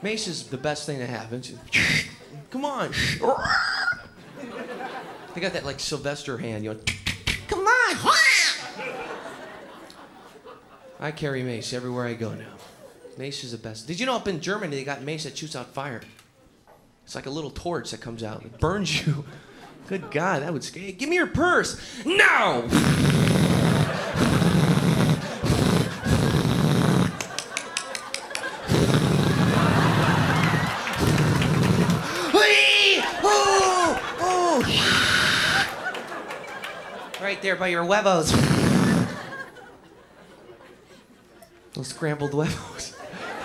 Mace is the best thing that happens. Come on. They got that like Sylvester hand. You know, come on. I carry mace everywhere I go now. Mace is the best. Did you know up in Germany they got mace that shoots out fire? It's like a little torch that comes out. It burns you. Good God, that would scare you. Give me your purse. No! Right there by your huevos. Those scrambled huevos.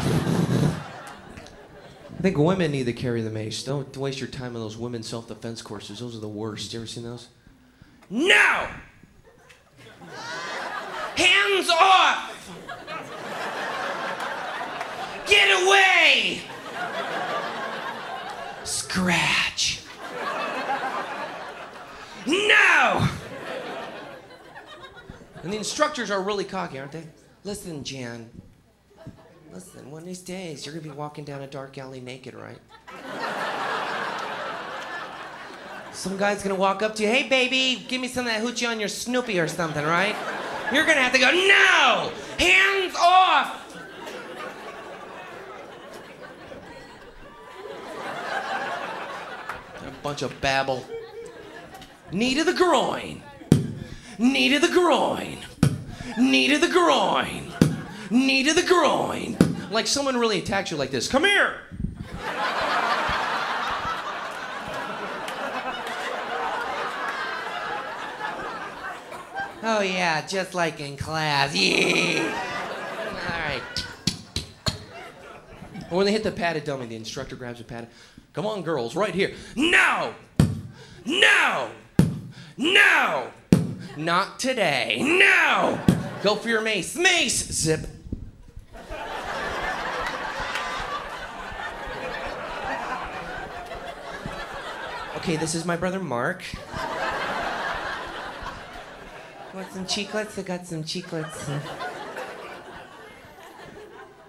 I think women need to carry the mace. Don't waste your time on those women's self-defense courses. Those are the worst. You ever seen those? No! Hands off! Get away! Scratch. No! And the instructors are really cocky, aren't they? Listen, Jan. Listen, one of these days, you're gonna be walking down a dark alley naked, right? Some guy's gonna walk up to you, hey baby, give me some of that hoochie on your Snoopy or something, right? You're gonna have to go, no! Hands off! A bunch of babble. Knee to the groin. Knee to the groin. Knee to the groin. Knee to the groin. Like someone really attacks you like this. Come here. Oh yeah, just like in class. Yeah. All right. Or when they hit the padded dummy, the instructor grabs a padded. Come on, girls, right here. No! No! No! Not today. No! Go for your mace. Mace! Zip. Okay, this is my brother Mark. Want some chiclets? I got some chiclets.